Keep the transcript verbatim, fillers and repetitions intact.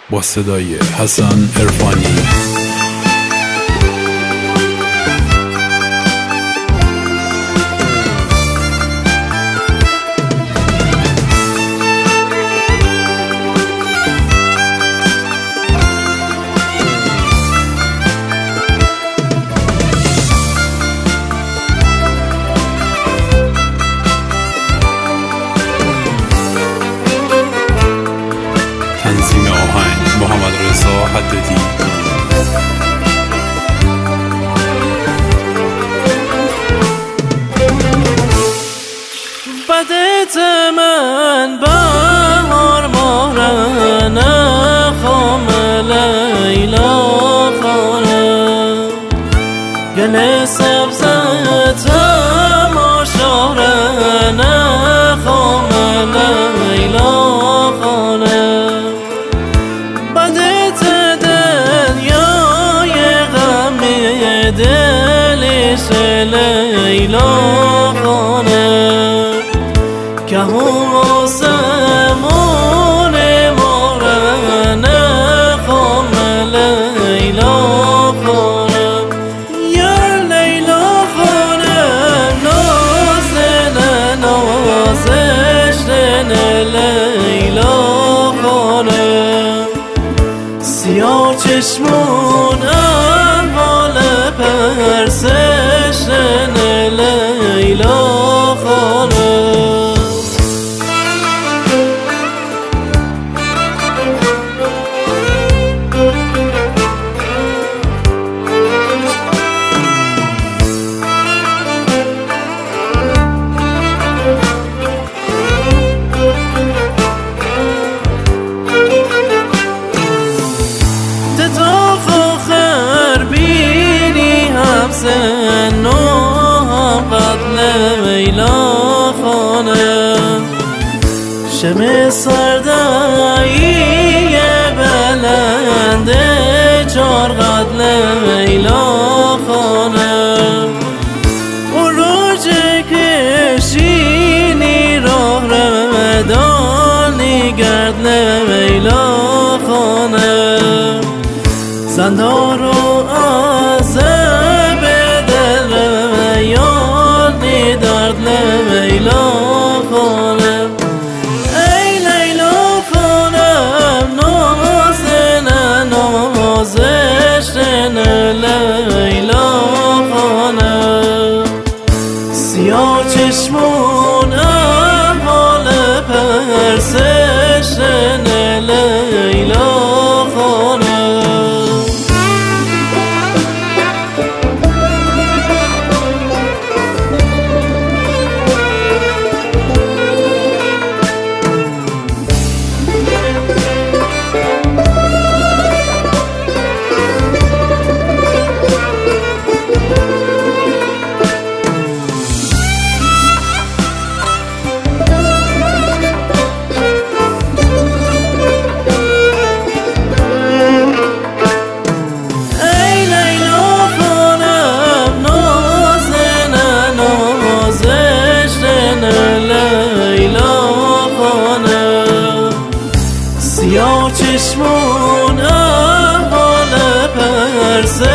با صدای حسن عرفانی. تنظیم آهنگ محمد رضا حدادی. بدت من بهار مارن خام لیلا خانه گل سبزت ماشارن خام لیلا خانه بدت دنیای غم دلش لیلا خانه که هم آسمون مارن خام لیلا خانه یا لیلا خانه نازن نازشن لیلا خانه سیاه چشمون احوال پرسشن لیلا خانه سن و قبل لیلا خانه شم سردایی بلند چار قبل لیلا خانه اروج کشینی راه رمدانی گرد لیلا خانه زندار و عذاب دل یادی درد لیلا خانم ای لیلا خانم نازن نازشن لیلا خانم سیاه چشمون احوال پرسشن لیلا خانم سیاه چشمون احوال پرسه